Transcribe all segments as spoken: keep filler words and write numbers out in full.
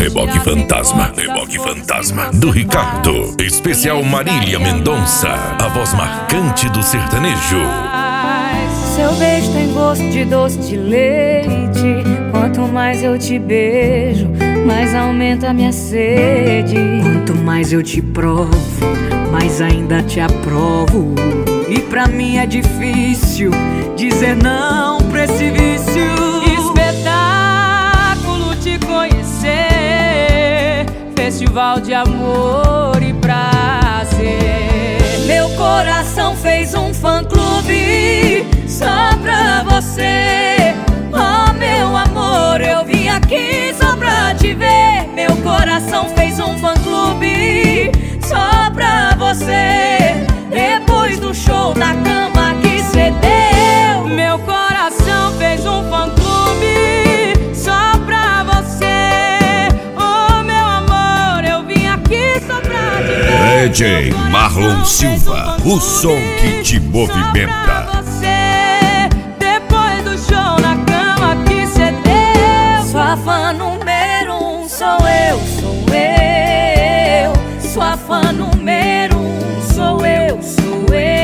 Reboque Fantasma, Reboque Fantasma do Ricardo. Especial Marília Mendonça, a voz marcante do sertanejo. Seu beijo tem gosto de doce de leite. Quanto mais eu te beijo, mais aumenta a minha sede. Quanto mais eu te provo, mais ainda te aprovo. E pra mim é difícil dizer não pra esse vício. Espetáculo te conhecer, festival de amor e prazer. Meu coração fez um fã-clube só pra você. Oh, meu amor, eu vim aqui só pra te ver. Meu coração fez um fã-clube só pra você. Depois do show na cama que cê deu, meu coração fez um fã-clube só pra você. Oh, meu amor, eu vim aqui só pra te ver. D J Marlon Silva, o som que te movimenta. Depois do show na cama que cê deu. Sua fã número um sou eu, sou eu. Sua fã número um sou eu, sou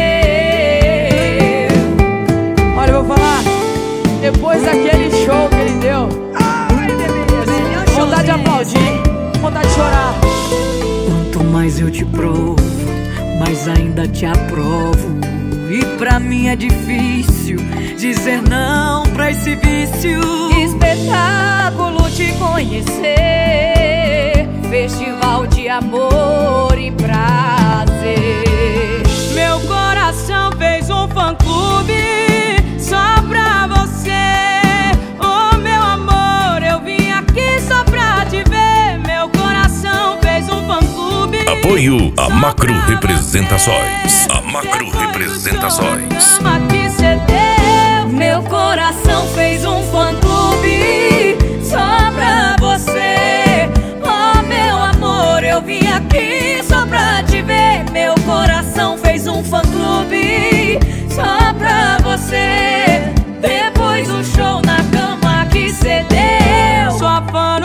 eu. Olha, eu vou falar, depois daquele show que ele deu, ai, beleza, vontade de aplaudir, vontade de chorar. Quanto mais eu te provo, mais ainda te aprovo. E pra mim é difícil dizer não pra esse vício. Espetáculo te conhecer, festival de amor e prazer. Meu coração fez um fã-clube só pra você. Oh, meu amor, eu vim aqui só pra te ver. Meu coração fez um fã-clube. Apoio a Macro Representações. A Macro Representações. Meu coração fez um fã-clube só pra você. Oh, meu amor, eu vim aqui só pra te ver. Meu coração fez um fã-clube só pra você. Depois do show na cama que cê deu, sua fã